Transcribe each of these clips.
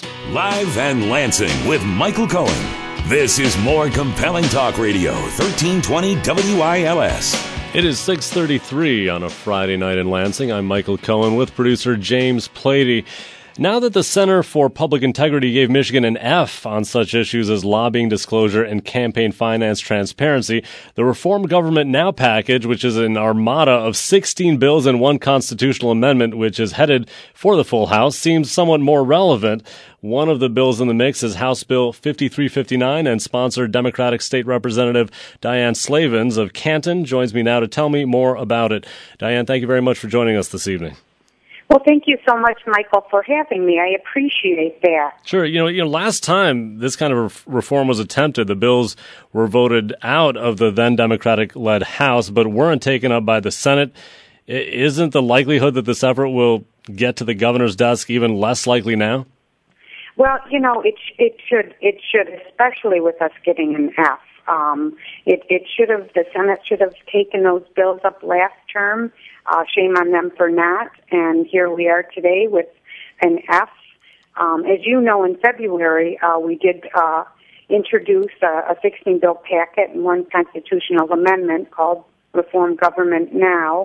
Live and Lansing with Michael Cohen. This is more compelling talk radio, 1320 WILS. It is 6:33 on a Friday night in Lansing. I'm Michael Cohen with producer James Plady. Now that the Center for Public Integrity gave Michigan an F on such issues as lobbying disclosure and campaign finance transparency, the Reform Government Now package, which is an armada of 16 bills and one constitutional amendment, which is headed for the full House, seems somewhat more relevant. One of the bills in the mix is House Bill 5359, and sponsored Democratic State Representative Diane Slavens of Canton joins me now to tell me more about it. Diane, thank you very much for joining us this evening. Well, thank you so much, Michael, for having me. I appreciate that. Sure. You know, last time this kind of reform was attempted, the bills were voted out of the then Democratic-led House, but weren't taken up by the Senate. Isn't the likelihood that this effort will get to the governor's desk even less likely now? Well, you know, it should, especially with us getting an F. The Senate should have taken those bills up last term. Shame on them for not. And here we are today with an F. As you know, in February, we did introduce a 16-bill packet and one constitutional amendment called Reform Government Now.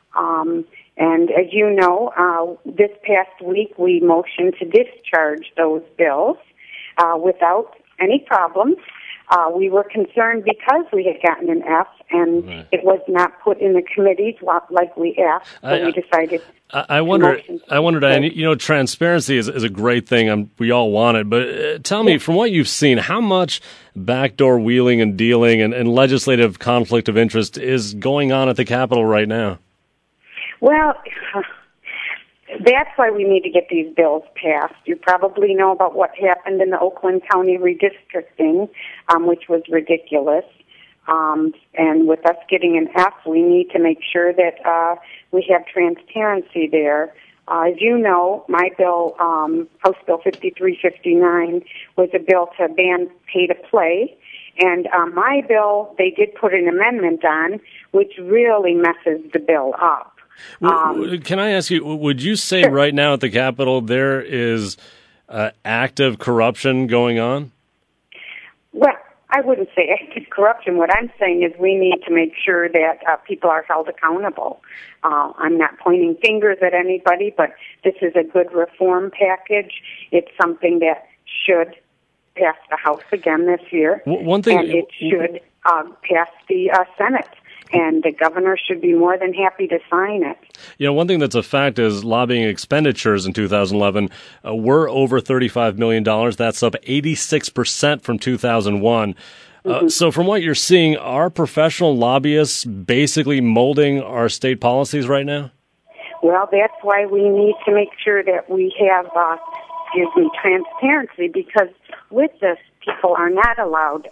And as you know, this past week we motioned to discharge those bills without any problems. We were concerned because we had gotten an F and it was not put in the committees like we asked, so we decided. I wonder, Diane, you know, transparency is a great thing. We all want it, but tell me, from what you've seen, how much backdoor wheeling and dealing and legislative conflict of interest is going on at the Capitol right now? Well, that's why we need to get these bills passed. You probably know about what happened in the Oakland County redistricting, which was ridiculous. And with us getting an F, we need to make sure that we have transparency there. As you know, my bill, House Bill 5359, was a bill to ban pay-to-play. And my bill, they did put an amendment on, which really messes the bill up. Can I ask you, would you say right now at the Capitol there is active corruption going on? Well, I wouldn't say active corruption. What I'm saying is we need to make sure that people are held accountable. I'm not pointing fingers at anybody, but this is a good reform package. It's something that should pass the House again this year, and it should pass the Senate. And the governor should be more than happy to sign it. You know, one thing that's a fact is lobbying expenditures in 2011 were over $35 million. That's up 86% from 2001. So from what you're seeing, are professional lobbyists basically molding our state policies right now? Well, that's why we need to make sure that we have, transparency, because with this, people are not allowed,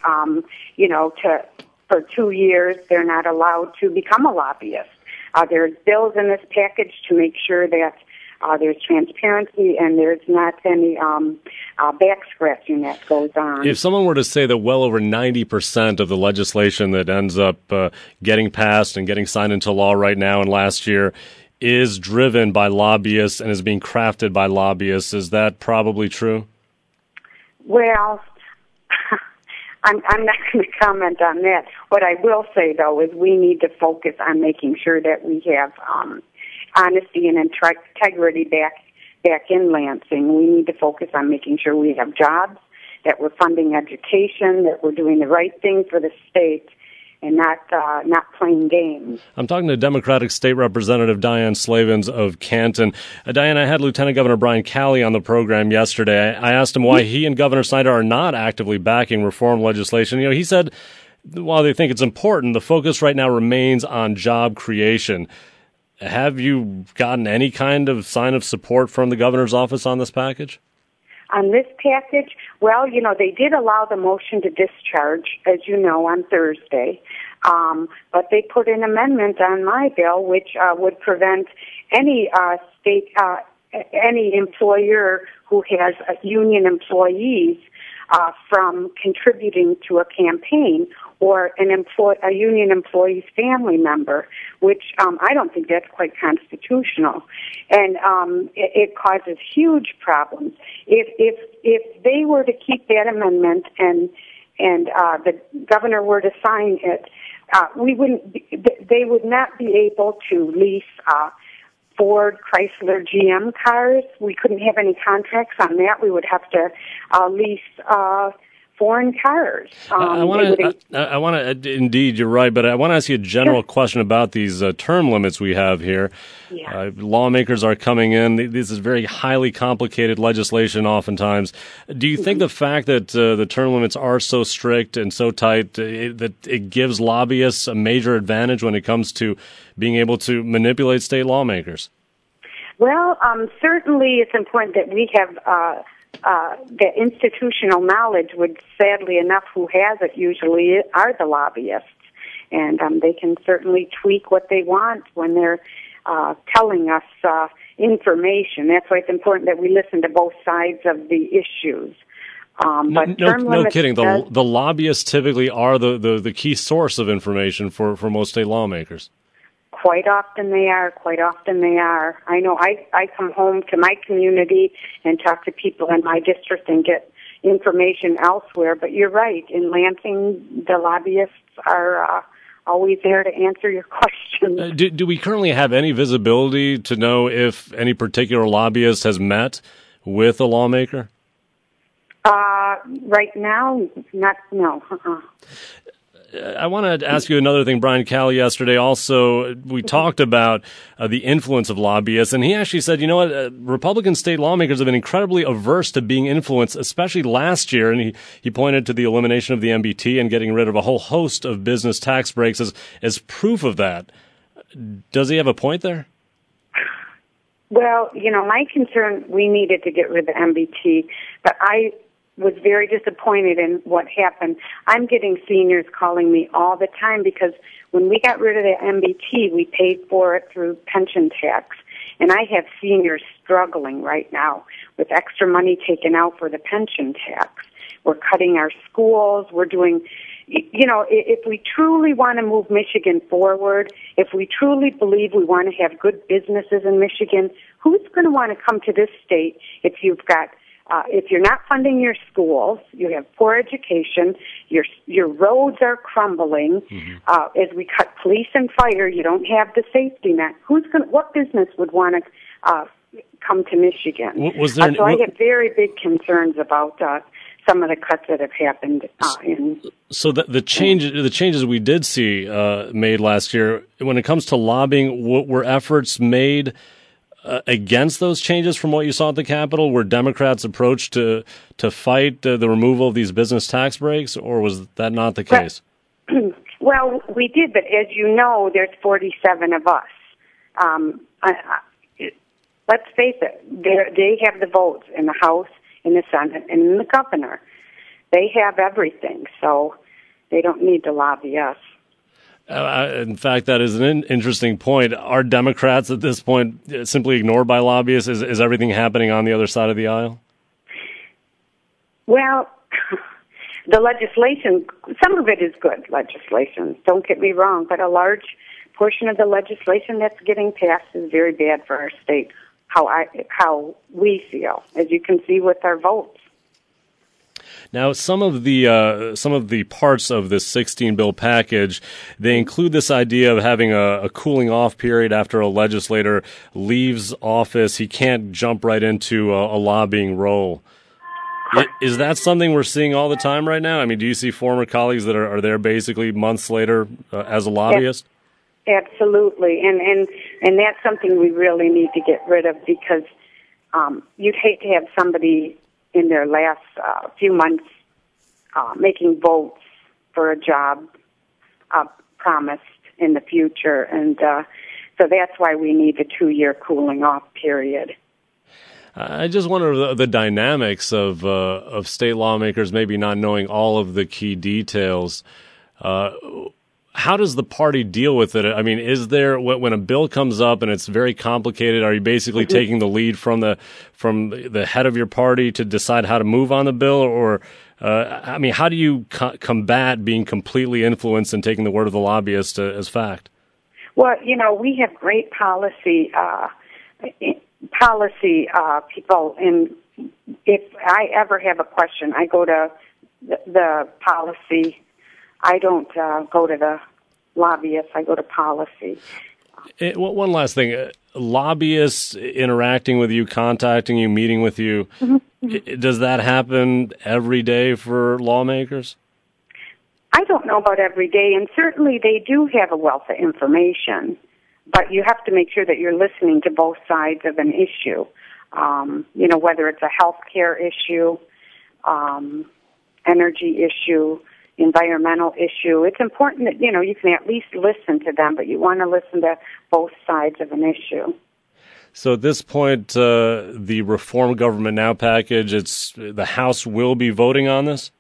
for 2 years, they're not allowed to become a lobbyist. There's bills in this package to make sure that there's transparency and there's not any back scratching that goes on. If someone were to say that well over 90% of the legislation that ends up getting passed and getting signed into law right now and last year is driven by lobbyists and is being crafted by lobbyists, is that probably true? Well, I'm not going to comment on that. What I will say, though, is we need to focus on making sure that we have honesty and integrity back in Lansing. We need to focus on making sure we have jobs, that we're funding education, that we're doing the right thing for the state, and not playing games. I'm talking to Democratic State Representative Diane Slavens of Canton. Diane, I had Lieutenant Governor Brian Calley on the program yesterday. I asked him why he and Governor Snyder are not actively backing reform legislation. You know, he said while they think it's important, the focus right now remains on job creation. Have you gotten any kind of sign of support from the governor's office on this package? On this package, well, you know, they did allow the motion to discharge, as you know, on Thursday. But they put an amendment on my bill, which would prevent any any employer who has union employees from contributing to a campaign or a union employee's family member, which I don't think that's quite constitutional, and it causes huge problems. If they were to keep that amendment and the governor were to sign it, they would not be able to lease Ford, Chrysler, GM cars. We couldn't have any contracts on that. We would have to lease foreign cars. I want to, indeed, you're right, but I want to ask you a general question about these term limits we have here. Yeah. Lawmakers are coming in. This is very highly complicated legislation oftentimes. Do you think the fact that the term limits are so strict and so tight, that it gives lobbyists a major advantage when it comes to being able to manipulate state lawmakers? Well, certainly it's important that we have the institutional knowledge, which sadly enough who has it usually are the lobbyists. And they can certainly tweak what they want when they're telling us information. That's why it's important that we listen to both sides of the issues. But no kidding. The lobbyists typically are the key source of information for most state lawmakers. Quite often they are. I know I come home to my community and talk to people in my district and get information elsewhere. But you're right. In Lansing, the lobbyists are always there to answer your questions. Do we currently have any visibility to know if any particular lobbyist has met with a lawmaker? Right now, no. I want to ask you another thing. Brian Calley yesterday also, we talked about the influence of lobbyists, and he actually said, you know what, Republican state lawmakers have been incredibly averse to being influenced, especially last year, and he pointed to the elimination of the MBT and getting rid of a whole host of business tax breaks as proof of that. Does he have a point there? Well, my concern, we needed to get rid of the MBT, but I was very disappointed in what happened. I'm getting seniors calling me all the time because when we got rid of the MBT, we paid for it through pension tax. And I have seniors struggling right now with extra money taken out for the pension tax. We're cutting our schools. We're doing, if we truly want to move Michigan forward, if we truly believe we want to have good businesses in Michigan, who's going to want to come to this state if you're not funding your schools, you have poor education, your roads are crumbling. Mm-hmm. As we cut police and fire, you don't have the safety net. What business would want to come to Michigan? So I have very big concerns about some of the cuts that have happened. So the changes we did see made last year, when it comes to lobbying, were efforts made against those changes from what you saw at the Capitol? Were Democrats approached to fight the removal of these business tax breaks, or was that not the case? Well, we did, but as you know, there's 47 of us. Let's face it, they have the votes in the House, in the Senate, and in the governor. They have everything, so they don't need to lobby us. In fact, that is an interesting point. Are Democrats at this point simply ignored by lobbyists? Is everything happening on the other side of the aisle? Well, the legislation, some of it is good legislation, don't get me wrong, but a large portion of the legislation that's getting passed is very bad for our state, how we feel, as you can see with our votes. Now, some of the parts of this 16-bill package, they include this idea of having a cooling off period after a legislator leaves office. He can't jump right into a lobbying role. Is that something we're seeing all the time right now? I mean, do you see former colleagues that are there basically months later as a lobbyist? Absolutely, and that's something we really need to get rid of because you'd hate to have somebody in their last few months making votes for a job promised in the future. And so that's why we need a 2-year cooling off period. I just wonder the dynamics of state lawmakers maybe not knowing all of the key details. how does the party deal with it? I mean, is there, when a bill comes up and it's very complicated, are you basically taking the lead from the head of your party to decide how to move on the bill? Or, I mean, how do you combat being completely influenced and taking the word of the lobbyist as fact? Well, we have great policy people, and if I ever have a question, I go to the policy. I don't go to the lobbyists. I go to policy. One last thing. Lobbyists interacting with you, contacting you, meeting with you, does that happen every day for lawmakers? I don't know about every day, and certainly they do have a wealth of information, but you have to make sure that you're listening to both sides of an issue, whether it's a health care issue, energy issue, environmental issue. It's important that, you can at least listen to them, but you want to listen to both sides of an issue. So at this point, the Reform Government Now package, the House will be voting on this?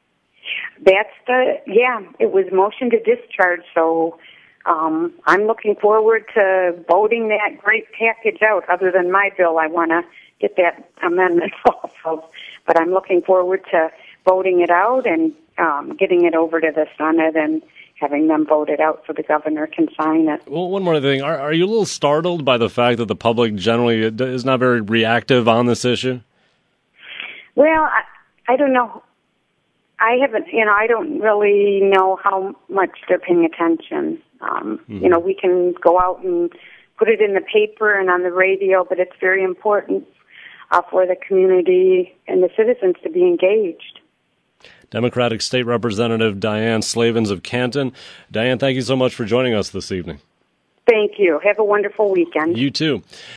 It was motion to discharge, so I'm looking forward to voting that great package out. Other than my bill, I want to get that amendment off of, but I'm looking forward to voting it out and getting it over to the Senate and having them vote it out so the governor can sign it. Well, one more thing. Are you a little startled by the fact that the public generally is not very reactive on this issue? Well, I don't know. I haven't, I don't really know how much they're paying attention. We can go out and put it in the paper and on the radio, but it's very important for the community and the citizens to be engaged. Democratic State Representative Diane Slavens of Canton. Diane, thank you so much for joining us this evening. Thank you. Have a wonderful weekend. You too.